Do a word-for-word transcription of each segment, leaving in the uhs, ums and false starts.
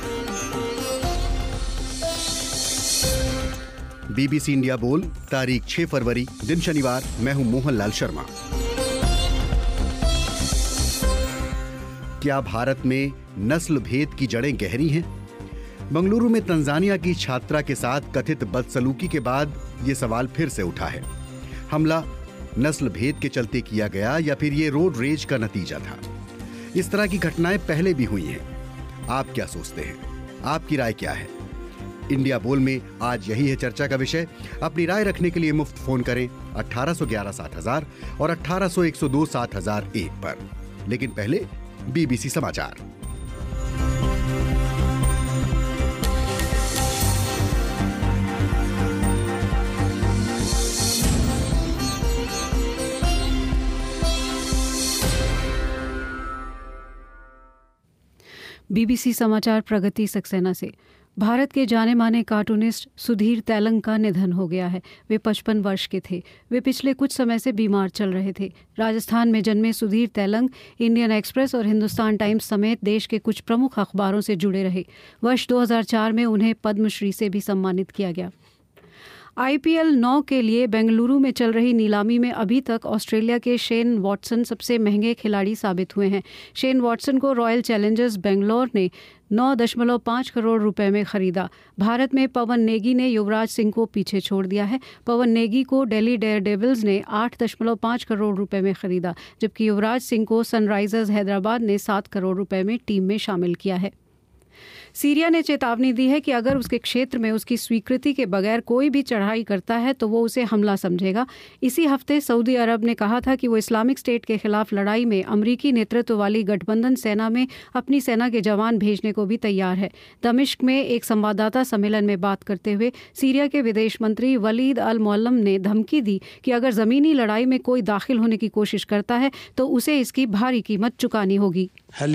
BBC India बोल, तारीख छह फरवरी, दिन शनिवार। मैं हूं मोहनलाल शर्मा। क्या भारत में नस्ल भेद की जड़ें गहरी हैं? बंगलुरु में तंजानिया की छात्रा के साथ कथित बदसलूकी के बाद यह सवाल फिर से उठा है। हमला नस्ल भेद के चलते किया गया या फिर ये रोड रेज का नतीजा था? इस तरह की घटनाएं पहले भी हुई हैं। आप क्या सोचते हैं? आपकी राय क्या है? इंडिया बोल में आज यही है चर्चा का विषय। अपनी राय रखने के लिए मुफ्त फोन करें अठारह सौ ग्यारह सात हजार और अठारह सौ एक सौ दो सात हजार एक पर। लेकिन पहले बीबीसी समाचार। बीबीसी समाचार प्रगति सक्सेना से। भारत के जाने माने कार्टूनिस्ट सुधीर तैलंग का निधन हो गया है। वे पचपन वर्ष के थे। वे पिछले कुछ समय से बीमार चल रहे थे। राजस्थान में जन्मे सुधीर तैलंग इंडियन एक्सप्रेस और हिंदुस्तान टाइम्स समेत देश के कुछ प्रमुख अखबारों से जुड़े रहे। वर्ष दो हज़ार चार में उन्हें पद्मश्री से भी सम्मानित किया गया। आईपीएल नौ के लिए बेंगलुरु में चल रही नीलामी में अभी तक ऑस्ट्रेलिया के शेन वॉटसन सबसे महंगे खिलाड़ी साबित हुए हैं। शेन वॉटसन को रॉयल चैलेंजर्स बेंगलोर ने नौ दशमलव पाँच करोड़ रुपए में खरीदा। भारत में पवन नेगी ने युवराज सिंह को पीछे छोड़ दिया है। पवन नेगी को दिल्ली डेयरडेविल्स ने आठ दशमलव पाँच करोड़ रुपए में खरीदा, जबकि युवराज सिंह को सनराइजर्स हैदराबाद ने सात करोड़ रुपए में टीम में शामिल किया है। सीरिया ने चेतावनी दी है कि अगर उसके क्षेत्र में उसकी स्वीकृति के बगैर कोई भी चढ़ाई करता है तो वो उसे हमला समझेगा। इसी हफ्ते सऊदी अरब ने कहा था कि वो इस्लामिक स्टेट के खिलाफ लड़ाई में अमरीकी नेतृत्व वाली गठबंधन सेना में अपनी सेना के जवान भेजने को भी तैयार है। दमिश्क में एक संवाददाता सम्मेलन में बात करते हुए सीरिया के विदेश मंत्री वलीद अल मुअल्लम ने धमकी दी कि अगर ज़मीनी लड़ाई में कोई दाखिल होने की कोशिश करता है तो उसे इसकी भारी कीमत चुकानी होगी।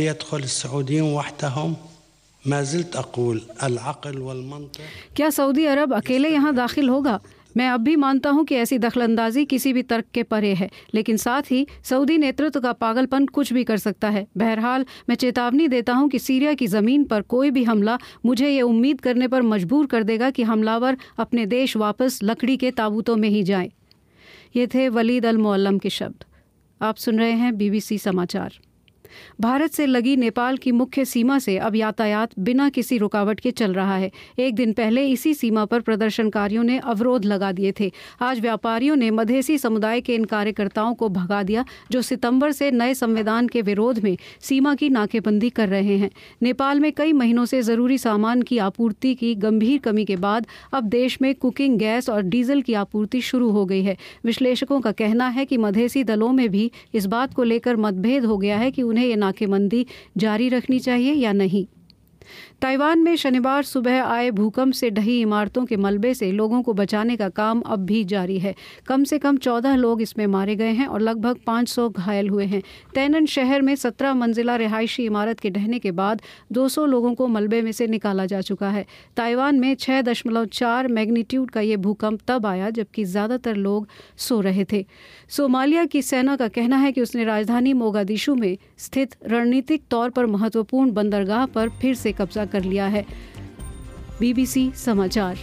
क्या सऊदी अरब अकेले यहाँ दाखिल होगा? मैं अब भी मानता हूँ कि ऐसी दखलंदाजी किसी भी तर्क के परे है, लेकिन साथ ही सऊदी नेतृत्व का पागलपन कुछ भी कर सकता है। बहरहाल मैं चेतावनी देता हूँ कि सीरिया की ज़मीन पर कोई भी हमला मुझे ये उम्मीद करने पर मजबूर कर देगा कि हमलावर अपने देश वापस लकड़ी के ताबूतों में ही जाएं। ये थे वलीद अल मुअल्लम के शब्द। आप सुन रहे हैं बीबीसी समाचार। भारत से लगी नेपाल की मुख्य सीमा से अब यातायात बिना किसी रुकावट के चल रहा है। एक दिन पहले इसी सीमा पर प्रदर्शनकारियों ने अवरोध लगा दिए थे। आज व्यापारियों ने मधेसी समुदाय के इन कार्यकर्ताओं को भगा दिया जो सितंबर से नए संविधान के विरोध में सीमा की नाकेबंदी कर रहे हैं। नेपाल में कई महीनों से जरूरी सामान की आपूर्ति की गंभीर कमी के बाद अब देश में कुकिंग गैस और डीजल की आपूर्ति शुरू हो गई है। विश्लेषकों का कहना है कि मधेसी दलों में भी इस बात को लेकर मतभेद हो गया है कि उन्हें ये नाकेबंदी जारी रखनी चाहिए या नहीं। ताइवान में शनिवार सुबह आए भूकंप से ढही इमारतों के मलबे से लोगों को बचाने का काम अब भी जारी है। कम से कम चौदह लोग इसमें मारे गए हैं और लगभग पाँच सौ घायल हुए हैं। तैनन शहर में सत्रह मंजिला रिहायशी इमारत के ढहने के बाद दो सौ लोगों को मलबे में से निकाला जा चुका है। ताइवान में छः दशमलव चार मैग्नीट्यूड का ये भूकंप तब आया जबकि ज़्यादातर लोग सो रहे थे। सोमालिया की सेना का कहना है कि उसने राजधानी मोगादिशु में स्थित रणनीतिक तौर पर महत्वपूर्ण बंदरगाह पर फिर से कब्जा कर लिया है। बीबीसी समाचार।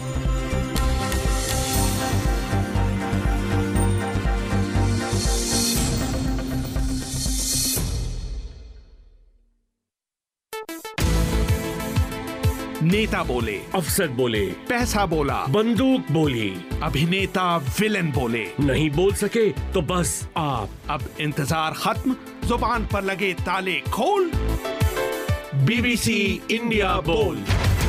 नेता बोले, अफसर बोले, पैसा बोला, बंदूक बोली, अभिनेता विलेन बोले, नहीं बोल सके तो बस आप। अब इंतजार खत्म, जुबान पर लगे ताले खोल। बीबीसी इंडिया बोल।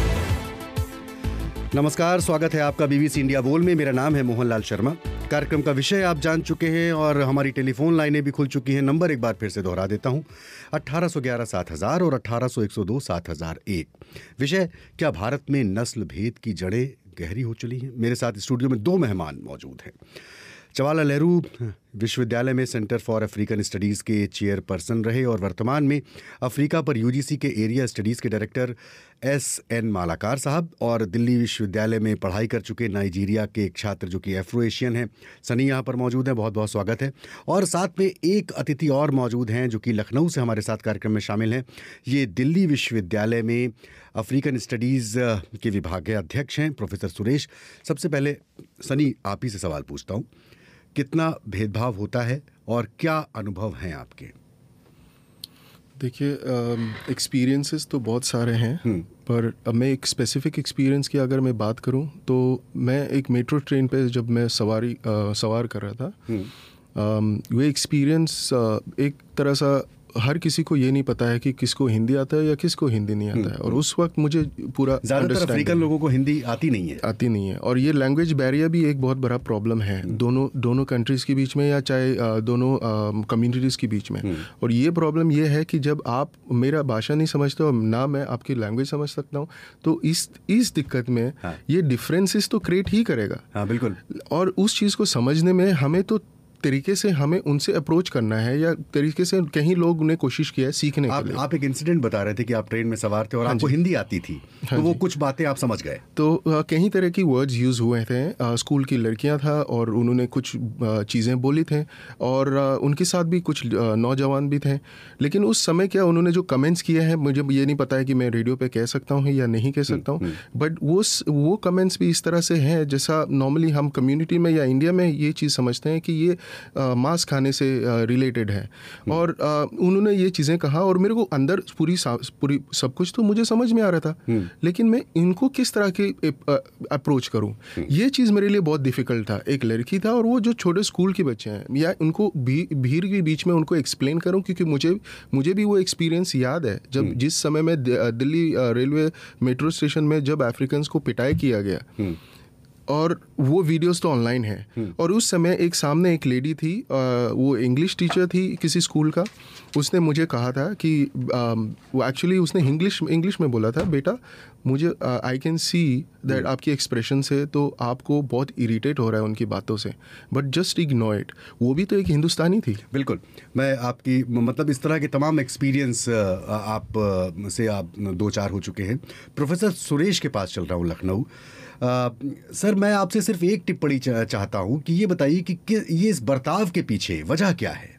नमस्कार, स्वागत है आपका बीबीसी इंडिया बोल में। मेरा नाम है मोहनलाल शर्मा। कार्यक्रम का विषय आप जान चुके हैं और हमारी टेलीफोन लाइनें भी खुल चुकी हैं। नंबर एक बार फिर से दोहरा देता हूं, अठारह सौ ग्यारह सात हजार और अठारह सौ एक सौ दो सात हजार एक। विषय, क्या भारत में नस्ल भेद की जड़ें गहरी हो चली हैं? मेरे साथ स्टूडियो में दो मेहमान मौजूद हैं। जवाहरलाल नेहरू विश्वविद्यालय में सेंटर फॉर अफ्रीकन स्टडीज़ के चेयरपर्सन रहे और वर्तमान में अफ्रीका पर यूजीसी के एरिया स्टडीज़ के डायरेक्टर एस एन मालाकार साहब और दिल्ली विश्वविद्यालय में पढ़ाई कर चुके नाइजीरिया के एक छात्र जो कि एफ्रो एशियन हैं, सनी यहाँ पर मौजूद हैं। बहुत बहुत स्वागत है। और साथ में एक अतिथि और मौजूद हैं जो कि लखनऊ से हमारे साथ कार्यक्रम में शामिल हैं। ये दिल्ली विश्वविद्यालय में अफ्रीकन स्टडीज़ के विभाग के अध्यक्ष हैं, प्रोफेसर सुरेश। सबसे पहले सनी, आप ही से सवाल पूछता हूँ, कितना भेदभाव होता है और क्या अनुभव हैं आपके? देखिए, एक्सपीरियंसेस तो बहुत सारे हैं, पर अब मैं एक स्पेसिफिक एक्सपीरियंस की अगर मैं बात करूं तो मैं एक मेट्रो ट्रेन पे जब मैं सवारी आ, सवार कर रहा था, आ, वो एक्सपीरियंस एक तरह सा हर किसी को ये नहीं पता है कि किसको हिंदी आता है या किसको हिंदी नहीं आता है। और उस वक्त मुझे पूरा ज़्यादातर अफ्रीकन लोगों को हिंदी आती नहीं है आती नहीं है और ये लैंग्वेज बैरियर भी एक बहुत बड़ा प्रॉब्लम है दोनों दोनों कंट्रीज़ के बीच में या चाहे दोनों कम्युनिटीज़ के बीच में। और ये प्रॉब्लम ये है कि जब आप मेरा भाषा नहीं समझते और ना मैं आपकी लैंग्वेज समझ सकता हूँ, तो इस इस दिक्कत में हाँ। ये डिफरेंसेस तो क्रिएट ही करेगा। हाँ, बिल्कुल। और उस चीज़ को समझने में हमें तो तरीके से हमें उनसे अप्रोच करना है या तरीके से कहीं लोग ने कोशिश किया है सीखने आप, के लिए। आप एक इंसिडेंट बता रहे थे कि आप ट्रेन में सवार थे और हाँ आपको हिंदी आती थी, हाँ तो वो कुछ बातें आप समझ गए। तो आ, कई तरह की वर्ड्स यूज़ हुए थे। आ, स्कूल की लड़कियां था और उन्होंने कुछ चीज़ें बोली थे और आ, उनके साथ भी कुछ नौजवान भी थे। लेकिन उस समय क्या उन्होंने जो कमेंट्स किए हैं, मुझे ये नहीं पता है कि मैं रेडियो पे कह सकता हूँ या नहीं कह सकता हूँ, बट वो वो कमेंट्स भी इस तरह से हैं जैसा नॉर्मली हम कम्युनिटी में या इंडिया में ये चीज़ समझते हैं कि ये मांस खाने से रिलेटेड है। और आ, उन्होंने ये चीज़ें कहा और मेरे को अंदर पूरी पूरी सब कुछ तो मुझे समझ में आ रहा था, लेकिन मैं इनको किस तरह के अप्रोच करूं, ये चीज़ मेरे लिए बहुत डिफ़िकल्ट था। एक लड़की था और वो जो छोटे स्कूल के बच्चे हैं, या उनको भी, भीड़ के बीच में उनको एक्सप्लेन करूं, क्योंकि मुझे मुझे भी वो एक्सपीरियंस याद है जब जिस समय में दिल्ली रेलवे मेट्रो स्टेशन में जब अफ्रीकन्स को पिटाई किया गया, और वो वीडियोस तो ऑनलाइन है। और उस समय एक सामने एक लेडी थी, आ, वो इंग्लिश टीचर थी किसी स्कूल का। उसने मुझे कहा था कि आ, वो एक्चुअली उसने इंग्लिश इंग्लिश में बोला था, बेटा मुझे आई कैन सी दैट आपकी एक्सप्रेशन से तो आपको बहुत इरिटेट हो रहा है उनकी बातों से, बट जस्ट इग्नोर इट। वो भी तो एक हिंदुस्तानी थी। बिल्कुल, मैं आपकी मतलब इस तरह के तमाम एक्सपीरियंस आप से आप दो चार हो चुके हैं। प्रोफेसर सुरेश के पास चल रहा हूँ, लखनऊ। आ, सर, मैं आपसे सिर्फ एक टिप्पणी चा, चाहता हूं कि ये बताइए कि, कि ये इस बर्ताव के पीछे वजह क्या है?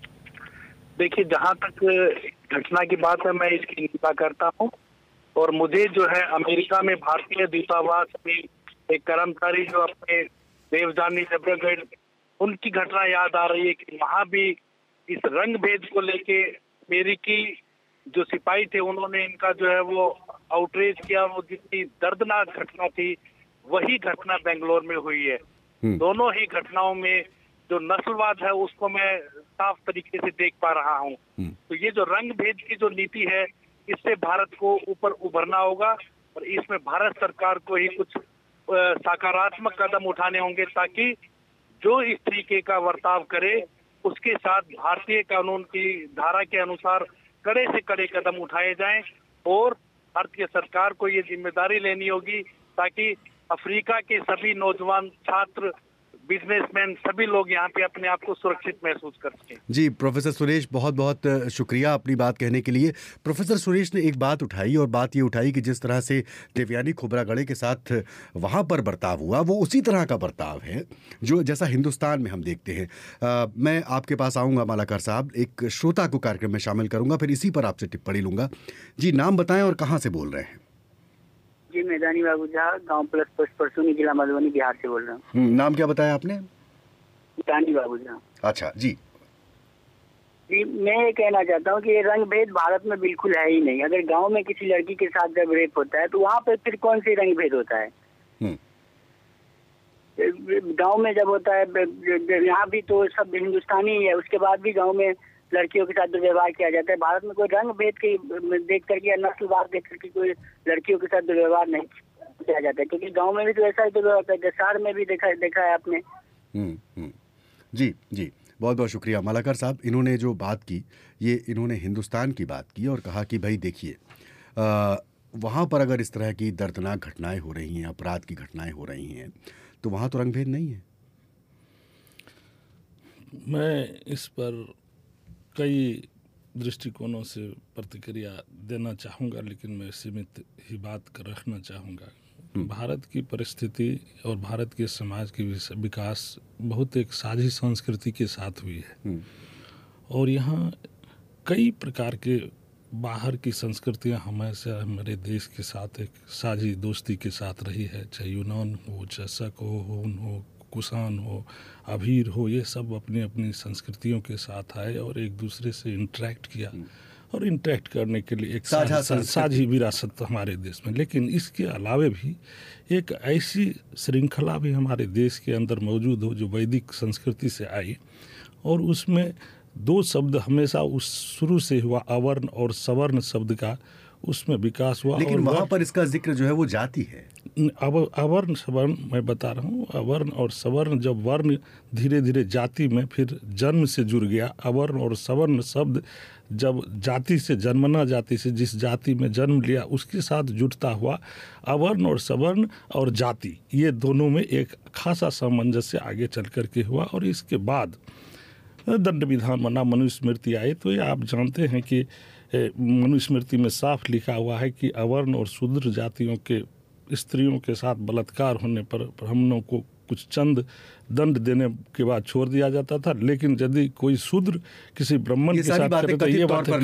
देखिए, जहां तक घटना की बात है मैं इसकी निंदा करता हूं। और मुझे जो है अमेरिका में भारतीय दूतावास में एक कर्मचारी जो अपने देवजानी जबरगढ़, उनकी घटना याद आ रही है कि वहां भी इस रंग भेद को लेके अमेरिकी जो सिपाही थे उन्होंने इनका जो है वो आउटरीच किया। वो जितनी दर्दनाक घटना थी वही घटना बेंगलोर में हुई है। दोनों ही घटनाओं में जो नस्लवाद है उसको मैं साफ तरीके से देख पा रहा हूँ। तो ये जो रंग भेद की जो नीति है, इससे भारत को ऊपर उभरना होगा और इसमें भारत सरकार को ही कुछ सकारात्मक कदम उठाने होंगे ताकि जो इस तरीके का बर्ताव करे उसके साथ भारतीय कानून की धारा के अनुसार कड़े से कड़े कदम उठाए जाएं। और भारतीय सरकार को ये जिम्मेदारी लेनी होगी ताकि अफ्रीका के सभी नौजवान छात्र, बिजनेसमैन, सभी लोग यहाँ पे अपने आप को सुरक्षित महसूस कर सकें। जी, प्रोफेसर सुरेश, बहुत बहुत शुक्रिया अपनी बात कहने के लिए। प्रोफेसर सुरेश ने एक बात उठाई और बात ये उठाई कि जिस तरह से देवयानी खोबरागड़े के साथ वहाँ पर बर्ताव हुआ वो उसी तरह का बर्ताव है जो जैसा हिंदुस्तान में हम देखते हैं। आ, मैं आपके पास आऊँगा मालाकार साहब, एक श्रोता को कार्यक्रम में शामिल करूँगा, फिर इसी पर आपसे टिप्पणी लूँगा। जी, नाम बताएं और कहाँ से बोल रहे हैं? जी, मैदानी बाबू झा, गाँव प्लस पोस्ट परसोनी, जिला मधुबनी, बिहार से बोल रहा हूँ। नाम क्या बताया आपने? मैदानी बाबू झा। अच्छा जी जी, मैं ये कहना चाहता हूँ कि ये रंग भेद भारत में बिल्कुल है ही नहीं। अगर गांव में किसी लड़की के साथ जब रेप होता है तो वहाँ पे फिर कौन सी रंग भेद होता है? गांव में जब होता है, यहाँ भी तो सब हिंदुस्तानी है, उसके बाद भी गांव में लड़कियों के साथ दुर्व्यवहार किया जाता है। भारत में कोई रंग भेद के देख करके या नस्लवाद देख करके कोई लड़कियों के साथ दुर्व्यवहार नहीं किया जाता है, क्योंकि गांव में भी तो ऐसा ही दुर्व्यवहार होता है, शहर में भी देखा देखा है आपने। हम्म हम्म जी जी, बहुत बहुत शुक्रिया मालाकर साहब। इन्होंने जो बात की, ये इन्होंने हिंदुस्तान की बात की और कहा कि भाई देखिए, वहाँ पर अगर इस तरह की दर्दनाक घटनाएं हो रही हैं, अपराध की घटनाएं हो रही हैं, तो वहाँ तो रंग भेद नहीं है। मैं इस पर कई दृष्टिकोणों से प्रतिक्रिया देना चाहूँगा, लेकिन मैं सीमित ही बात कर रखना चाहूँगा। भारत की परिस्थिति और भारत के समाज की विकास बहुत एक साझी संस्कृति के साथ हुई है, और यहाँ कई प्रकार के बाहर की संस्कृतियाँ हमेशा हमारे देश के साथ एक साझी दोस्ती के साथ रही है, चाहे यूनान हो, चाहे शक हो, हून हो, कुषाण हो, अभीर हो, ये सब अपनी अपनी संस्कृतियों के साथ आए और एक दूसरे से इंटरेक्ट किया, और इंटरेक्ट करने के लिए एक साझा साझी विरासत हमारे देश में। लेकिन इसके अलावे भी एक ऐसी श्रृंखला भी हमारे देश के अंदर मौजूद हो जो वैदिक संस्कृति से आई, और उसमें दो शब्द हमेशा उस शुरू से हुआ, अवर्ण और सवर्ण शब्द का उसमें विकास हुआ। लेकिन वहाँ पर इसका जिक्र जो है वो जाति है। अवर्ण सवर्ण मैं बता रहा हूँ, अवर्ण और सवर्ण, जब वर्ण धीरे धीरे जाति में फिर जन्म से जुड़ गया, अवर्ण और सवर्ण शब्द जब जाति से, जन्मना जाति से जिस जाति में जन्म लिया उसके साथ जुड़ता हुआ अवर्ण और सवर्ण और जाति, ये दोनों में एक खासा सामंजस्य आगे चल करके हुआ। और इसके बाद दंड विधान बना, मनुस्मृति आई, तो ये आप जानते हैं कि मनुस्मृति में साफ लिखा हुआ है कि अवर्ण और शूद्र जातियों के स्त्रियों के साथ बलात्कार होने पर ब्राह्मणों को कुछ चंद दंड देने के बाद छोड़ दिया जाता था, लेकिन यदि कोई शूद्र किसी ब्राह्मण के साथ करे तो ये बात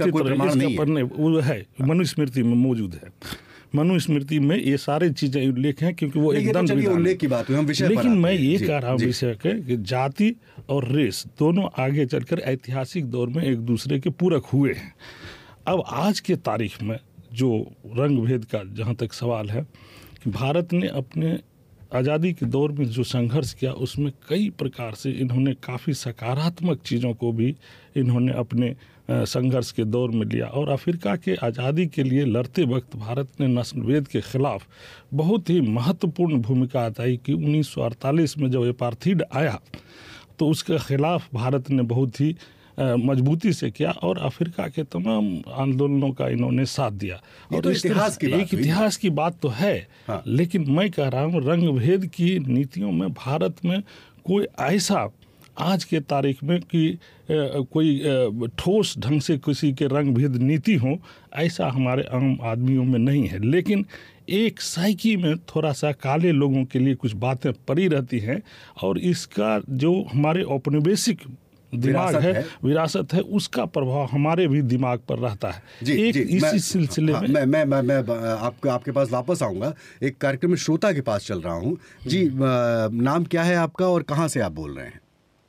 कथित वो है, मनुस्मृति में मौजूद है। मनुस्मृति में ये सारी चीजें उल्लेख हैं, क्योंकि वो एक दंड उल्लेख की बात है, हम विषय पर लेकिन मैं ये कह रहा हूँ विषय कि जाति और रेस दोनों आगे चलकर ऐतिहासिक दौर में एक दूसरे के पूरक हुए हैं। अब आज के तारीख में जो रंग भेद का जहाँ तक सवाल है, कि भारत ने अपने आज़ादी के दौर में जो संघर्ष किया उसमें कई प्रकार से इन्होंने काफ़ी सकारात्मक चीज़ों को भी इन्होंने अपने संघर्ष के दौर में लिया। और अफ्रीका के आज़ादी के लिए लड़ते वक्त भारत ने नस्लभेद के खिलाफ बहुत ही महत्वपूर्ण भूमिका अदाई की। उन्नीस सौ अड़तालीस में जब एपार्थीड आया तो उसके खिलाफ भारत ने बहुत ही मजबूती से किया, और अफ्रीका के तमाम आंदोलनों का इन्होंने साथ दिया। और तो इतिहास की बात एक इतिहास की बात तो है, हाँ। लेकिन मैं कह रहा हूँ रंग भेद की नीतियों में भारत में कोई ऐसा आज के तारीख में कि कोई ठोस ढंग से किसी के रंग भेद नीति हो, ऐसा हमारे आम आदमियों में नहीं है। लेकिन एक साइकी में थोड़ा सा काले लोगों के लिए कुछ बातें पड़ी रहती हैं, और इसका जो हमारे औपनिवेशिक दिमाग है, है विरासत है, उसका प्रभाव हमारे भी दिमाग पर रहता है। जी, एक जी, इसी सिलसिले हाँ, में मैं मैं मैं, मैं आपके आपके पास वापस आऊंगा। एक कार्यक्रम में श्रोता के पास चल रहा हूं। जी, नाम क्या है आपका और कहां से आप बोल रहे हैं?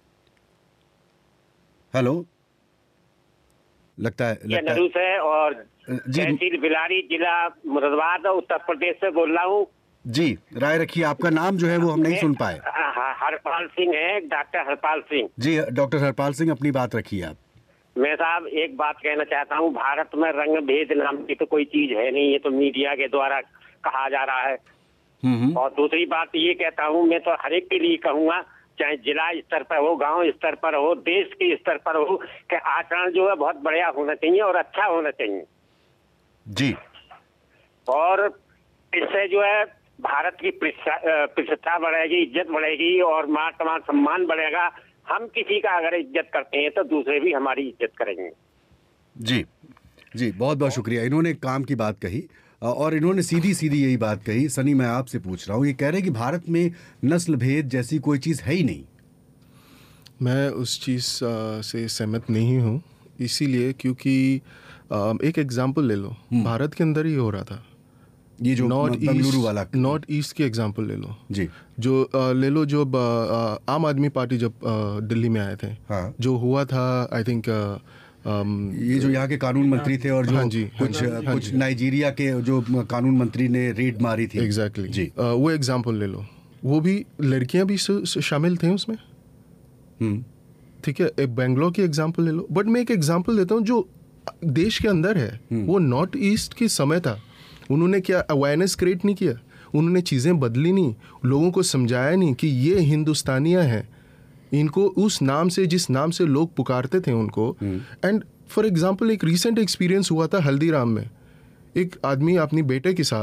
हेलो, लगता है लगता नरूस है और तहसील बिलारी, जिला मुरादाबाद, उत्तर प्रदेश से बोल रहा हूँ। जी, राय रखिए। आपका नाम जो है वो हम नहीं सुन पाए। हरपाल सिंह है, डॉक्टर हरपाल सिंह। जी डॉक्टर हरपाल सिंह, अपनी बात रखिए आप। मैं साहब एक बात कहना चाहता हूँ, भारत में रंग भेद नाम की तो कोई चीज है नहीं, ये तो मीडिया के द्वारा कहा जा रहा है। और दूसरी बात ये कहता हूँ, मैं तो हर एक के लिए कहूँगा, चाहे जिला स्तर पर हो, गांव स्तर पर हो, देश के स्तर पर हो, कि आचरण जो है बहुत बढ़िया होना चाहिए और अच्छा होना चाहिए। जी, और इससे जो है भारत की प्रतिष्ठा बढ़ेगी, इज्जत बढ़ेगी और मान सम्मान सम्मान बढ़ेगा। हम किसी का अगर इज्जत करते हैं तो दूसरे भी हमारी इज्जत करेंगे। जी जी, बहुत बहुत शुक्रिया। इन्होंने काम की बात कही और इन्होंने सीधी सीधी यही बात कही। सनी, मैं आपसे पूछ रहा हूँ, ये कह रहे हैं कि भारत में नस्ल भेद जैसी कोई चीज़ है ही नहीं। मैं उस चीज़ से सहमत नहीं हूँ, इसीलिए क्योंकि एक एग्जाम्पल ले लो, भारत के अंदर ही हो रहा था ये जो नॉर्थ ईस्ट वाला, नॉर्थ ईस्ट की एग्जांपल ले लो जी, जो आ, ले लो जो आ, आम आदमी पार्टी जब आ, दिल्ली में आए थे, हाँ, जो हुआ था आई थिंक ये जो यहाँ के कानून मंत्री थे और जो हाँ जी, कुछ हाँ कुछ जी, नाइजीरिया के जो कानून मंत्री ने रेड मारी थी। Exactly exactly. जी, आ, वो एग्जांपल ले लो, वो भी लड़कियां भी शामिल थे उसमें, ठीक है। एक बेंगलोर की एग्जांपल ले लो, बट मैं एक एग्जांपल देता हूँ जो देश के अंदर है। वो नॉर्थ ईस्ट की समय था, उन्होंने क्या अवेयरनेस क्रिएट नहीं किया, उन्होंने चीज़ें बदली नहीं, लोगों को समझाया नहीं कि ये हिंदुस्तानियाँ हैं, इनको उस नाम से जिस नाम से लोग पुकारते थे उनको। एंड फॉर एग्जांपल एक रीसेंट एक्सपीरियंस हुआ था हल्दीराम में, एक आदमी अपनी बेटे के साथ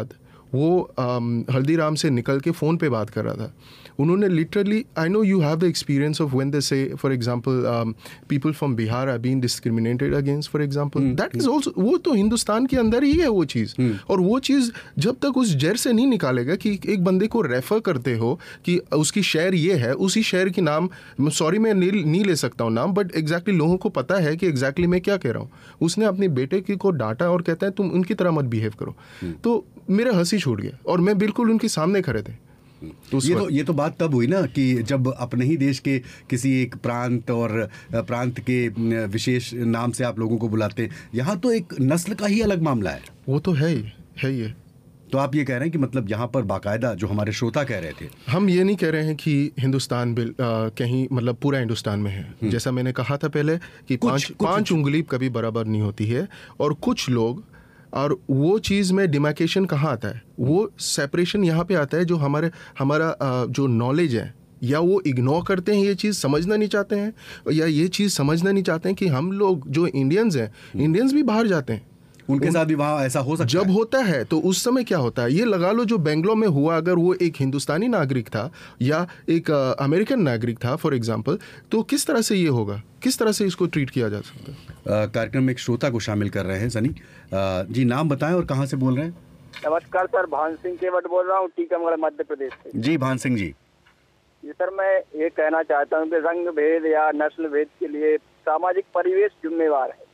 वो अम, हल्दीराम से निकल के फ़ोन पे बात कर रहा था। उन्होंने literally, I know you have the experience of when they say for example people from Bihar are being discriminated against for example, that is also, वो तो हिंदुस्तान के अंदर ही है वो चीज़। और वो चीज़ जब तक उस जहर से नहीं निकालेगा कि एक बंदे को रेफर करते हो कि उसकी शहर ये है, उसी शहर की नाम, सॉरी मैं नहीं, नहीं ले सकता हूँ नाम, बट एग्जैक्टली लोगों को पता है कि एग्जैक्टली मैं क्या कह रहा हूँ। उसने अपने बेटे की को डांटा और कहता है तुम उनकी तरह मत बिहेव करो। तो मेरा हंसी छूट गया और मैं बिल्कुल उनके सामने खड़े थे। तो ये तो ये तो बात तब हुई ना कि जब अपने ही देश के किसी एक प्रांत और प्रांत के विशेष नाम से आप लोगों को बुलाते हैं। यहाँ तो एक नस्ल का ही अलग मामला है। वो तो है ही है ये। तो आप ये कह रहे हैं कि मतलब यहाँ पर बाकायदा, जो हमारे श्रोता कह रहे थे, हम ये नहीं कह रहे हैं कि हिंदुस्तान बिल आ, कहीं मतलब पूरा हिंदुस्तान में है। जैसा मैंने कहा था पहले कि पांच पांच उंगली कभी बराबर नहीं होती है, और कुछ लोग, और वो चीज़ में डिमार्केशन कहाँ आता है, वो सेपरेशन यहाँ पे आता है जो हमारे हमारा आ, जो नॉलेज है, या वो इग्नोर करते हैं, ये चीज़ समझना नहीं चाहते हैं, या ये चीज़ समझना नहीं चाहते हैं कि हम लोग जो इंडियंस हैं, इंडियंस भी बाहर जाते हैं, उनके साथ भी वहाँ ऐसा हो सकता जब है। होता है तो उस समय क्या होता है, ये लगा लो जो बेंगलोर में हुआ, अगर वो एक हिंदुस्तानी नागरिक था या एक अमेरिकन नागरिक था फॉर एग्जांपल, तो किस तरह से ये होगा, किस तरह से इसको ट्रीट किया जा सकता है। कार्यक्रम में एक श्रोता को शामिल कर रहे हैं सनी जी, नाम बताएं और कहाँ से बोल रहे हैं। नमस्कार सर, भान सिंह केवट बोल रहा हूँ, टीकमगढ़ मध्य प्रदेश से। जी भान सिंह जी। जी सर, मैं ये कहना चाहता हूँ कि रंग भेद या नस्ल भेद के लिए सामाजिक परिवेश जिम्मेवार है।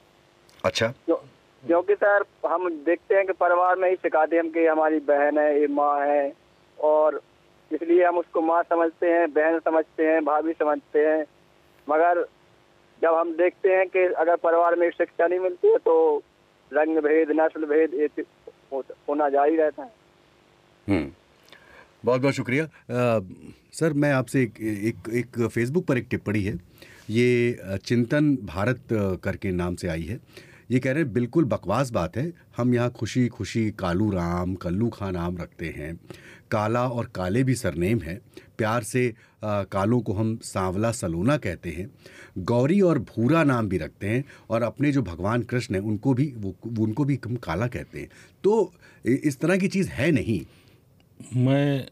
अच्छा। क्योंकि सर हम देखते हैं कि परिवार में ही सिखाते हैं हम कि हमारी बहन है, ये माँ है, और इसलिए हम उसको माँ समझते हैं, बहन समझते हैं, भाभी समझते हैं। मगर जब हम देखते हैं कि अगर परिवार में शिक्षा नहीं मिलती है तो रंग भेद, नस्ल भेद ये होना जारी रहता है। हम्म बहुत बहुत शुक्रिया। आ, सर मैं आपसे एक, एक एक फेसबुक पर एक टिप्पणी है, ये चिंतन भारत करके नाम से आई है। ये कह रहे हैं बिल्कुल बकवास बात है, हम यहाँ खुशी खुशी कालू राम, कल्लू खां नाम रखते हैं, काला और काले भी सरनेम है, प्यार से आ, कालों को हम सांवला सलोना कहते हैं, गौरी और भूरा नाम भी रखते हैं, और अपने जो भगवान कृष्ण हैं उनको भी वो उनको भी हम काला कहते हैं। तो इस तरह की चीज़ है नहीं। मैं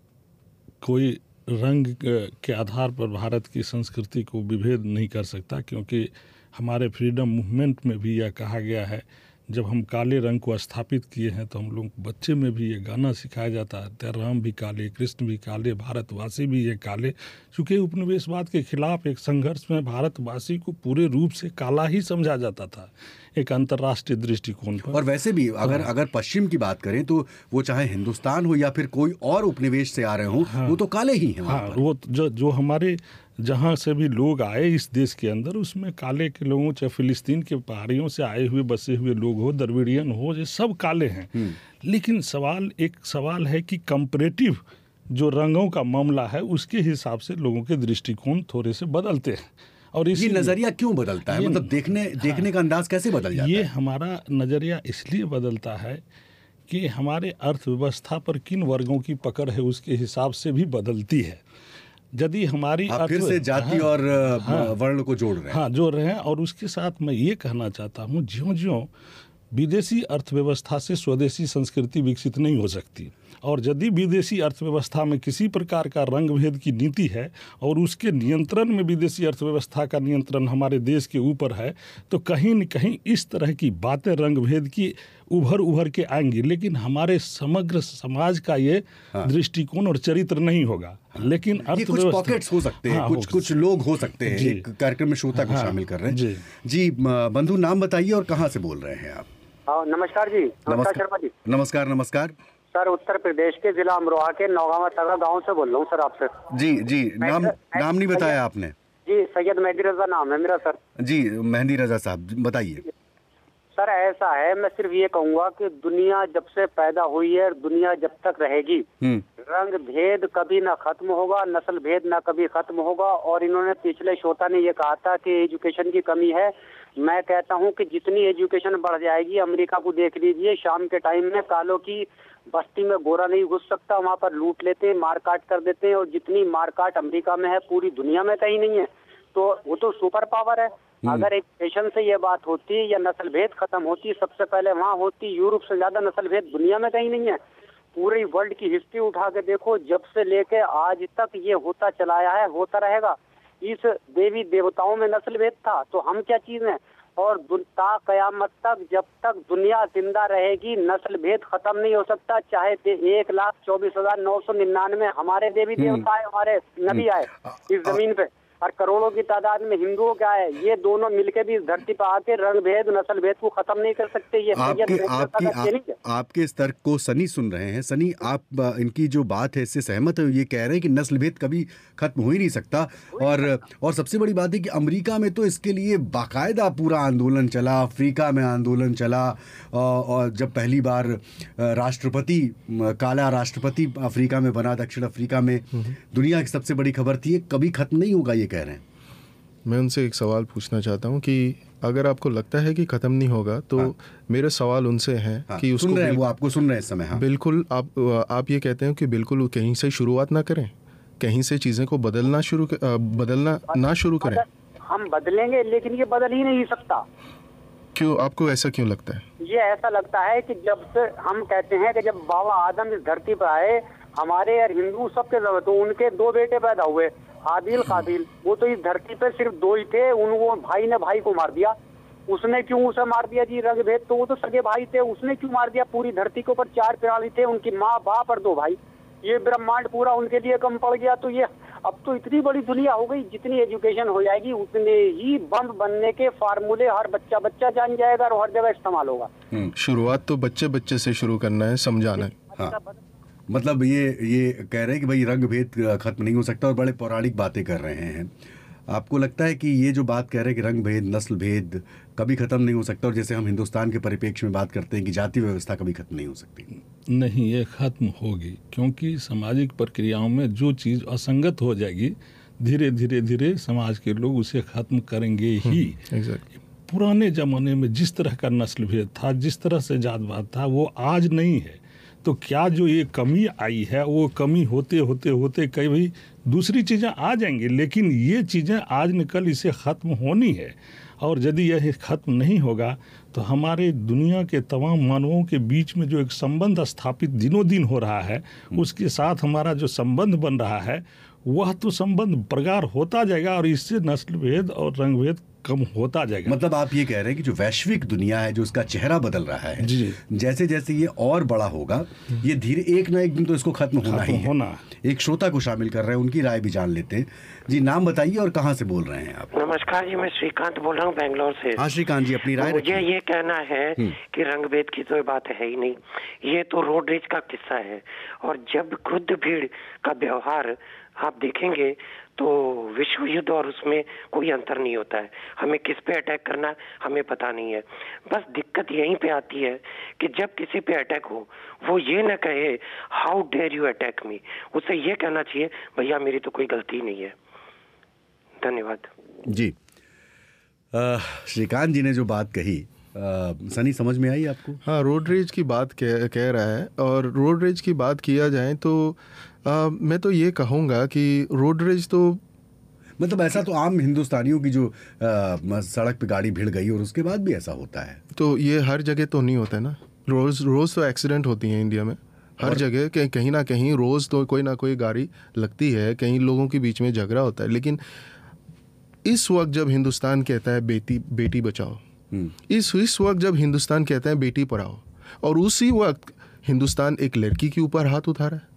कोई रंग के आधार पर भारत की संस्कृति को विभेद नहीं कर सकता, क्योंकि हमारे फ्रीडम मूवमेंट में भी यह कहा गया है, जब हम काले रंग को स्थापित किए हैं तो हम लोग बच्चे में भी ये गाना सिखाया जाता है, तेरे राम भी काले, कृष्ण भी काले, भारतवासी भी ये काले। चूँकि उपनिवेशवाद के खिलाफ एक संघर्ष में भारतवासी को पूरे रूप से काला ही समझा जाता था एक अंतर्राष्ट्रीय दृष्टिकोण पर। और वैसे भी अगर हाँ। अगर पश्चिम की बात करें तो वो चाहे हिंदुस्तान हो या फिर कोई और उपनिवेश से आ रहे हों, हाँ। वो तो काले ही हैं। हाँ, वो जो जो हमारे जहाँ से भी लोग आए इस देश के अंदर, उसमें काले के लोगों, चाहे फिलिस्तीन के पहाड़ियों से आए हुए बसे हुए लोग हो, द्रविड़ियन हो, ये सब काले हैं। लेकिन सवाल एक सवाल है कि कंपैरेटिव जो रंगों का मामला है उसके हिसाब से लोगों के दृष्टिकोण थोड़े से बदलते हैं। और ये नज़रिया क्यों बदलता है, मतलब देखने हाँ, देखने का अंदाज कैसे बदल जाता ये है? ये हमारा नज़रिया इसलिए बदलता है कि हमारे अर्थव्यवस्था पर किन वर्गों की पकड़ है उसके हिसाब से भी बदलती है। यदि हमारी आप फिर से जाति हाँ, और हाँ, वर्ण को जोड़ रहे हैं। हाँ, जोड़ रहे हैं। और उसके साथ मैं ये कहना चाहता हूँ, ज्यों ज्यों विदेशी अर्थव्यवस्था से स्वदेशी संस्कृति विकसित नहीं हो सकती, और यदि विदेशी अर्थव्यवस्था में किसी प्रकार का रंग भेद की नीति है और उसके नियंत्रण में विदेशी अर्थव्यवस्था का नियंत्रण हमारे देश के ऊपर है, तो कहीं न कहीं इस तरह की बातें रंग भेद की उभर उभर के आएंगी, लेकिन हमारे समग्र समाज का ये हाँ। दृष्टिकोण और चरित्र नहीं होगा। लेकिन ये कुछ पॉकेट्स हो सकते हैं, हाँ, कुछ कुछ लोग हो सकते हैं। एक कार्यक्रम में श्रोता को हाँ, शामिल कर रहे हैं। जी, जी बंधु नाम बताइए और कहाँ से बोल रहे हैं आप? नमस्कार जी। नमस्कार शर्मा जी। नमस्कार नमस्कार सर, उत्तर प्रदेश के जिला अमरोहा के नौगावा तगड़ा गांव से बोल रहा हूँ सर आपसे। जी जी नाम नाम नहीं बताया आपने? जी, सैयद मेहंदी रजा नाम है मेरा सर। जी मेहंदी रजा साहब बताइए। सर ऐसा है, मैं सिर्फ ये कहूँगा कि दुनिया जब से पैदा हुई है, दुनिया जब तक रहेगी, रंग भेद कभी ना खत्म होगा, नस्ल भेद ना कभी खत्म होगा। और इन्होंने पिछले श्रोता ने ये कहा था कि एजुकेशन की कमी है। मैं कहता हूँ कि जितनी एजुकेशन बढ़ जाएगी, अमेरिका को देख लीजिए, शाम के टाइम में कालों की बस्ती में गोरा नहीं घुस सकता, वहाँ पर लूट लेते हैं, मारकाट कर देते हैं। और जितनी मारकाट अमेरिका में है पूरी दुनिया में कहीं नहीं है। तो वो तो सुपर पावर है। अगर एजुकेशन से ये बात होती या नस्ल भेद खत्म होती, सबसे पहले वहाँ होती। यूरोप से ज्यादा नस्ल भेद दुनिया में कहीं नहीं है। पूरी वर्ल्ड की हिस्ट्री उठा के देखो, जब से लेके आज तक ये होता चला आया है, होता रहेगा। इस देवी देवताओं में नस्ल भेद था तो हम क्या चीज हैं, और ता कयामत तक जब तक दुनिया जिंदा रहेगी नस्ल भेद खत्म नहीं हो सकता। चाहे एक लाख चौबीस हजार नौ सौ निन्यानवे हमारे देवी देवता आए, हमारे नबी आए इस जमीन पे, और करोड़ों की तादाद में हिंदुओं का है, ये दोनों मिलके भी इस धरती पर आके रंग भेद नस्ल भेद को खत्म नहीं कर सकते। ये आपके आपकी आप, आपके इस तर्क को सनी सुन रहे हैं। सनी, आप इनकी जो बात है इससे सहमत है? ये कह रहे हैं कि नस्ल भेद कभी खत्म हो ही नहीं सकता, और और सबसे बड़ी बात है कि अमेरिका में तो इसके लिए बाकायदा पूरा आंदोलन चला, अफ्रीका में आंदोलन चला, और जब पहली बार राष्ट्रपति, काला राष्ट्रपति अफ्रीका में बना, दक्षिण अफ्रीका में, दुनिया की सबसे बड़ी खबर थी। कभी खत्म नहीं होगा ये कह रहे हैं। मैं उनसे एक सवाल पूछना चाहता हूँ कि अगर आपको लगता है कि ख़त्म नहीं होगा तो हाँ। मेरे सवाल उनसे हैं हाँ। कि उसको सुन रहे हैं, वो आपको सुन रहे हैं इस समय। हाँ। बिल्कुल, आप आप ये कहते हैं कि बिल्कुल कहीं से शुरुआत ना करें, कहीं से चीज़ें को बदलना शुरू बदलना ना शुरू करें। हम बदलेंगे लेकिन ये बदल ही नहीं सकता। क्यों, आपको ऐसा क्यों लगता है? ये ऐसा लगता है कि जब से हम कहते हैं कि जब बाबा आदम इस धरती पर आए, हमारे और हिंदू सबके जरूरत, तो उनके दो बेटे पैदा हुए, हाबिल काबिल। वो तो इस धरती पे सिर्फ दो ही थे, उन वो भाई ने भाई को मार दिया। उसने क्यों उसे मार दिया जी? रंग भेद, तो वो तो सगे भाई थे, उसने क्यों मार दिया? पूरी धरती के ऊपर चार प्राणी थे, उनकी माँ बाप और दो भाई, ये ब्रह्मांड पूरा उनके लिए कम पड़ गया। तो ये अब तो इतनी बड़ी दुनिया हो गई, जितनी एजुकेशन हो जाएगी उतने ही बम बनने के फार्मूले हर बच्चा बच्चा जान जाएगा और हर जगह इस्तेमाल होगा। शुरुआत तो बच्चे बच्चे से शुरू करना है, समझाना है। हाँ। मतलब ये ये कह रहे हैं कि भाई रंग भेद खत्म नहीं हो सकता, और बड़े पौराणिक बातें कर रहे हैं। आपको लगता है कि ये जो बात कह रहे हैं कि रंग भेद, नस्ल भेद कभी खत्म नहीं हो सकता, और जैसे हम हिंदुस्तान के परिप्रेक्ष्य में बात करते हैं कि जाति व्यवस्था कभी खत्म नहीं हो सकती? नहीं, ये खत्म होगी, क्योंकि सामाजिक प्रक्रियाओं में जो चीज़ असंगत हो जाएगी, धीरे धीरे धीरे समाज के लोग उसे खत्म करेंगे ही। exactly. पुराने ज़माने में जिस तरह का नस्ल भेद था, जिस तरह से जातवाद था, वो आज नहीं है। तो क्या जो ये कमी आई है, वो कमी होते होते होते कई भाई दूसरी चीज़ें आ जाएंगी, लेकिन ये चीज़ें आज न कल इसे ख़त्म होनी है। और यदि यह ख़त्म नहीं होगा तो हमारे दुनिया के तमाम मानवों के बीच में जो एक संबंध स्थापित दिनों दिन हो रहा है, उसके साथ हमारा जो संबंध बन रहा है, वह तो संबंध प्रगाढ़ होता जाएगा, और इससे नस्ल भेद और रंग भेद कम होता जाएगा। मतलब आप ये कह रहे हैं कि जो वैश्विक दुनिया है, जो उसका चेहरा बदल रहा है, जी, जैसे जैसे ये और बड़ा होगा, ये धीरे एक ना एक दिन तो इसको खत्म होना ही होना। एक श्रोता को शामिल कर रहे हैं, उनकी राय भी जान लेते हैं। जी, नाम बताइए और कहाँ से बोल रहे हैं आप? नमस्कार जी, मैं श्रीकांत बोल रहा हूँ बेंगलोर से। हाँ श्रीकांत जी, अपनी राय। मुझे ये कहना है कि रंग भेद की तो बात है ही नहीं, ये तो रोड रेज का किस्सा है। और जब क्रुद्ध भीड़ का व्यवहार आप देखेंगे तो विश्व युद्ध और उसमें कोई अंतर नहीं होता है। हमें किस पे अटैक करना है हमें पता नहीं है। बस दिक्कत यहीं पे आती है कि जब किसी पे अटैक हो, वो ये ना कहे how dare you attack me, उसे ये कहना चाहिए भैया मेरी तो कोई गलती नहीं है। धन्यवाद जी। श्रीकांत जी ने जो बात कही, आ, सनी समझ में आई आपको? हाँ, रोड रेज की बात कह, कह रहा है, और रोड रेज की बात किया जाए तो आ, मैं तो ये कहूँगा कि रोड रेज तो मतलब ऐसा तो आम हिंदुस्तानियों की जो आ, सड़क पे गाड़ी भिड़ गई और उसके बाद भी ऐसा होता है, तो ये हर जगह तो नहीं होता है ना। रोज़ रोज़ तो एक्सीडेंट होती हैं इंडिया में, हर जगह कहीं कहीं ना कहीं रोज़ तो कोई ना कोई गाड़ी लगती है, कहीं लोगों के बीच में झगड़ा होता है। लेकिन इस वक्त जब हिंदुस्तान कहता है बेटी बेटी बचाओ, इस इस वक्त जब हिंदुस्तान कहता है बेटी पढ़ाओ, और उसी वक्त हिंदुस्तान एक लड़की के ऊपर हाथ उठा रहा है,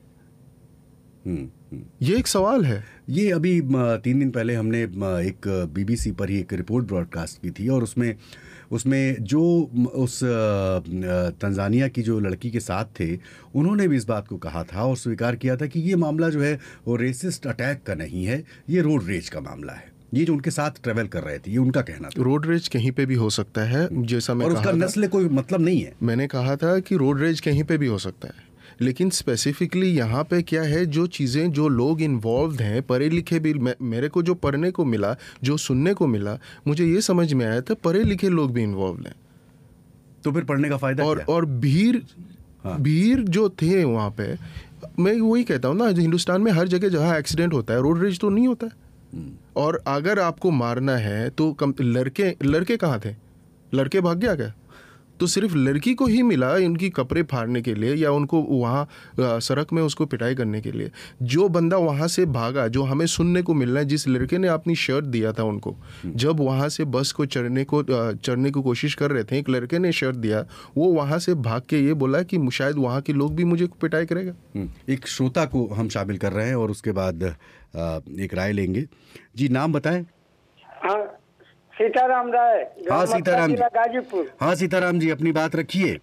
ये एक सवाल है। ये अभी तीन दिन पहले हमने एक बीबीसी पर ही एक रिपोर्ट ब्रॉडकास्ट की थी, और उसमें उसमें जो उस तंजानिया की जो लड़की के साथ थे, उन्होंने भी इस बात को कहा था और स्वीकार किया था कि ये मामला जो है वो रेसिस्ट अटैक का नहीं है, ये रोड रेज का मामला है। ये जो उनके साथ ट्रेवल कर रहे थे, ये उनका कहना था। रोड रेज कहीं पे भी हो सकता है, जैसा मैं और उसका नस्ल कोई मतलब नहीं है। मैंने कहा था कि रोड रेज कहीं पे भी हो सकता है, लेकिन स्पेसिफिकली यहाँ पे क्या है, जो चीज़ें जो लोग इन्वॉल्व हैं, पढ़े लिखे भी, मेरे को जो पढ़ने को मिला, जो सुनने को मिला, मुझे ये समझ में आया था पढ़े लिखे लोग भी इन्वॉल्व हैं। तो फिर पढ़ने का फायदा और क्या? और भीड़ हाँ। भीड़ जो थे वहाँ पे, मैं वही कहता हूँ ना, हिंदुस्तान में हर जगह जहाँ एक्सीडेंट होता है रोड रेज तो नहीं होता है। और अगर आपको मारना है तो कम, लड़के लड़के कहाँ थे? लड़के भाग गया क्या? तो सिर्फ लड़की को ही मिला उनकी कपड़े फाड़ने के लिए या उनको वहाँ सड़क में उसको पिटाई करने के लिए। जो बंदा वहाँ से भागा, जो हमें सुनने को मिल रहा है, जिस लड़के ने अपनी शर्ट दिया था उनको, जब वहाँ से बस को चढ़ने को चढ़ने की कोशिश कर रहे थे, एक लड़के ने शर्ट दिया, वो वहाँ से भाग के ये बोला कि शायद वहाँ के लोग भी मुझे पिटाई करेगा। एक श्रोता को हम शामिल कर रहे हैं और उसके बाद एक राय लेंगे। जी, नाम बताएं। हाँ, सीताराम राय। हाँ सीताराम जी, गाजीपुर। हाँ सीताराम जी, अपनी बात रखिए।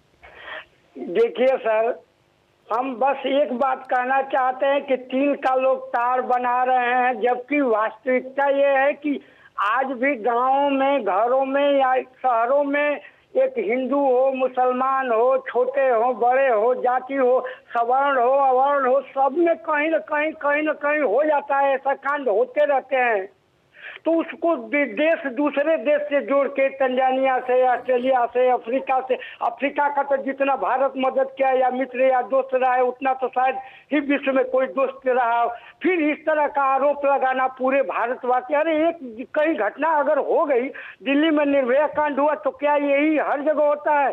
देखिए सर, हम बस एक बात कहना चाहते हैं कि तिल का लोग तार बना रहे हैं, जबकि वास्तविकता ये है कि आज भी गांवों में, घरों में या शहरों में एक हिंदू हो, मुसलमान हो, छोटे हो, बड़े हो, जाति हो, सवर्ण हो, अवर्ण हो, सब में कहीं न कहीं कहीं न कहीं हो जाता है, ऐसा कांड होते रहते हैं। तो उसको देश दूसरे देश से जोड़ के, तंजानिया से, ऑस्ट्रेलिया से, अफ्रीका से, अफ्रीका का तो जितना भारत मदद किया या मित्र या दोस्त रहा है, उतना तो शायद ही विश्व में कोई दोस्त रहा। फिर इस तरह का आरोप लगाना पूरे भारतवासी, अरे एक कहीं घटना अगर हो गई, दिल्ली में निर्भया कांड हुआ, तो क्या यही हर जगह होता है?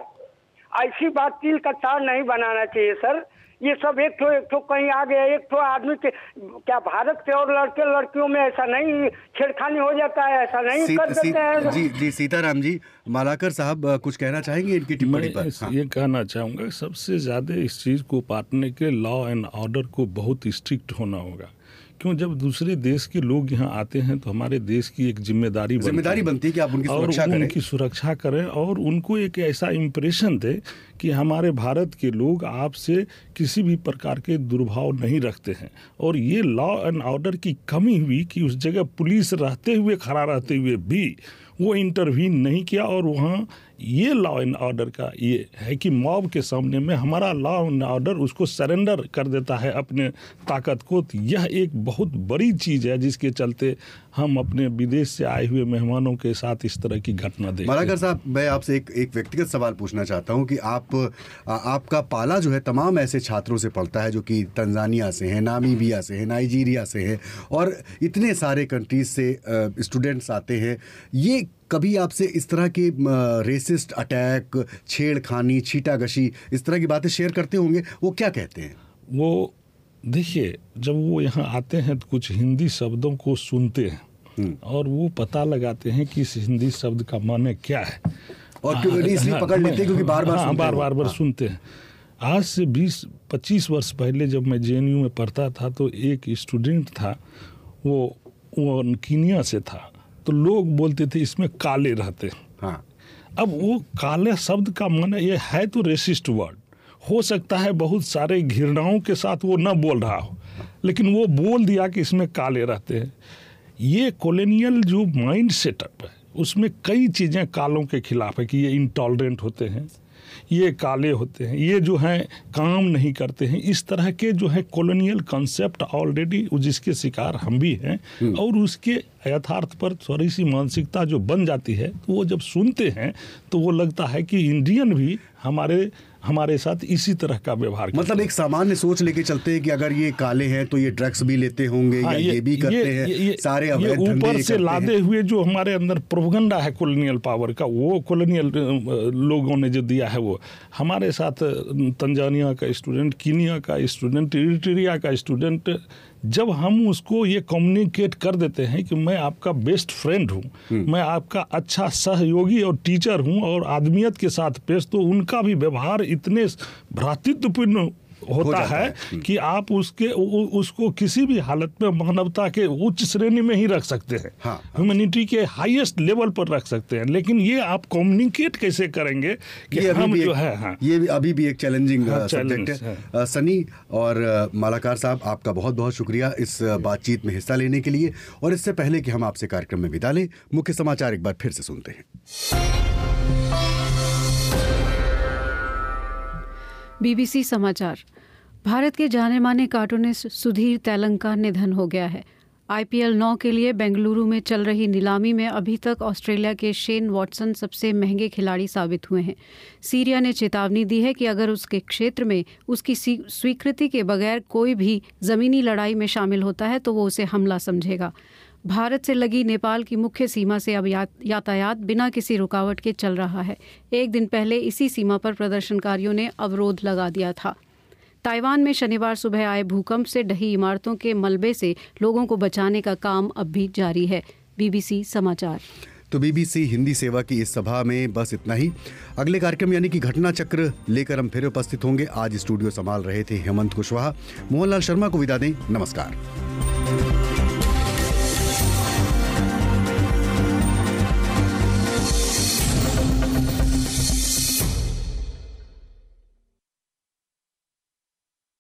ऐसी बात तिल का तार नहीं बनाना चाहिए सर। ये सब एक तो एक तो कहीं आ गया, एक तो आदमी के, क्या भारत के और लड़के लड़कियों में ऐसा नहीं छेड़खानी हो जाता है? ऐसा नहीं सी, कर देते हैं? जी जी सीताराम जी, मालाकर साहब कुछ कहना चाहेंगे इनकी टिप्पणी पर? हाँ। ये कहना चाहूँगा, सबसे ज़्यादा इस चीज़ को पाटने के लॉ एंड ऑर्डर को बहुत स्ट्रिक्ट होना होगा। क्यों, जब दूसरे देश के लोग यहाँ आते हैं तो हमारे देश की एक जिम्मेदारी जिम्मेदारी बनती है कि आप उनकी सुरक्षा करें, करें उनकी सुरक्षा करें और उनको एक ऐसा इम्प्रेशन दे कि हमारे भारत के लोग आपसे किसी भी प्रकार के दुर्भाव नहीं रखते हैं। और ये लॉ एंड ऑर्डर की कमी हुई कि उस जगह पुलिस रहते हुए, खड़ा रहते हुए भी वो इंटरवीन नहीं किया। और वहाँ ये लॉ एंड ऑर्डर का ये है कि मॉब के सामने में हमारा लॉ एंड ऑर्डर उसको सरेंडर कर देता है अपने ताकत को। तो यह एक बहुत बड़ी चीज़ है जिसके चलते हम अपने विदेश से आए हुए मेहमानों के साथ इस तरह की घटना देखते हैं। मालाकर साहब, मैं आपसे एक एक व्यक्तिगत सवाल पूछना चाहता हूं कि आप आ, आपका पाला जो है तमाम ऐसे छात्रों से पढ़ता है जो कि तंजानिया से हैं, नामीबिया से हैं, नाइजीरिया से हैं और इतने सारे कंट्रीज से स्टूडेंट्स आते हैं। ये कभी आपसे इस तरह के रेसिस्ट अटैक, छेड़खानी, छीटाकशी, इस तरह की बातें शेयर करते होंगे? वो क्या कहते हैं? वो देखिए, जब वो यहाँ आते हैं तो कुछ हिंदी शब्दों को सुनते हैं और वो पता लगाते हैं कि इस हिंदी शब्द का माने क्या है, और क्यों इसलिए पकड़ लेते हैं क्योंकि बार बार हाँ, बार बार बार सुनते हैं। आज से बीस पच्चीस वर्ष पहले जब मैं जे एन यू में पढ़ता था तो एक स्टूडेंट था, वो वो कीनिया से था, तो लोग बोलते थे इसमें काले रहते हैं। हाँ। अब वो काले शब्द का माने ये है तो रेसिस्ट वर्ड, हो सकता है बहुत सारे घृणाओं के साथ वो न बोल रहा हो, लेकिन वो बोल दिया कि इसमें काले रहते हैं। ये कॉलोनियल जो माइंड सेटअप है उसमें कई चीज़ें कालों के खिलाफ है कि ये इंटॉलरेंट होते हैं, ये काले होते हैं, ये जो हैं काम नहीं करते हैं। इस तरह के जो है कॉलोनियल कॉन्सेप्ट ऑलरेडी जिसके शिकार हम भी हैं और उसके यथार्थ पर थोड़ी सी मानसिकता जो बन जाती है तो वो जब सुनते हैं तो वो लगता है कि इंडियन भी हमारे हमारे साथ इसी तरह का व्यवहार करते मतलब एक सामान्य सोच लेके चलते हैं कि अगर ये काले हैं तो ये ड्रग्स भी लेते होंगे। हाँ, या ये, ये भी करते ये, हैं ये, सारे अवैध धंधे ऊपर से लादे हुए जो हमारे अंदर प्रोपगेंडा है कॉलोनियल पावर का, वो कॉलोनियल लोगों ने जो दिया है वो हमारे साथ। तंजानिया का स्टूडेंट, कीनिया का स्टूडेंट, इरिट्रिया का स्टूडेंट, जब हम उसको ये कम्युनिकेट कर देते हैं कि मैं आपका बेस्ट फ्रेंड हूँ, मैं आपका अच्छा सहयोगी और टीचर हूँ और आदमियत के साथ पेश, तो उनका भी व्यवहार इतने भ्रातृत्वपूर्ण होता है, है कि आप उसके उ, उसको किसी भी हालत में मानवता के उच्च श्रेणी में ही रख सकते हैं। हाँ, ह्यूमैनिटी के हाईएस्ट लेवल पर रख सकते हैं। लेकिन ये आप कम्युनिकेट कैसे करेंगे कि ये हम जो एक, है हाँ, ये भी अभी भी एक चैलेंजिंग हाँ, सब्जेक्ट है। हाँ। सनी और मालाकार साहब, आपका बहुत बहुत शुक्रिया इस बातचीत में हिस्सा लेने के लिए। और इससे पहले कि हम आपसे कार्यक्रम में विदा लें, मुख्य समाचार एक बार फिर से सुनते हैं। बीबीसी समाचार। भारत के जाने माने कार्टूनिस्ट सुधीर तेलंग का निधन हो गया है। आईपीएल नौ के लिए बेंगलुरु में चल रही नीलामी में अभी तक ऑस्ट्रेलिया के शेन वॉटसन सबसे महंगे खिलाड़ी साबित हुए हैं। सीरिया ने चेतावनी दी है कि अगर उसके क्षेत्र में उसकी स्वीकृति के बगैर कोई भी ज़मीनी लड़ाई में शामिल होता है तो वो उसे हमला समझेगा। भारत से लगी नेपाल की मुख्य सीमा से अब या, यातायात बिना किसी रुकावट के चल रहा है। एक दिन पहले इसी सीमा पर प्रदर्शनकारियों ने अवरोध लगा दिया था। ताइवान में शनिवार सुबह आए भूकंप से ढही इमारतों के मलबे से लोगों को बचाने का काम अब भी जारी है। बीबीसी समाचार। तो बीबीसी हिंदी सेवा की इस सभा में बस इतना ही। अगले कार्यक्रम यानी कि घटना चक्र लेकर हम फिर उपस्थित होंगे। आज स्टूडियो संभाल रहे थे हेमंत कुशवाहा। मोहनलाल शर्मा को विदा दें। नमस्कार।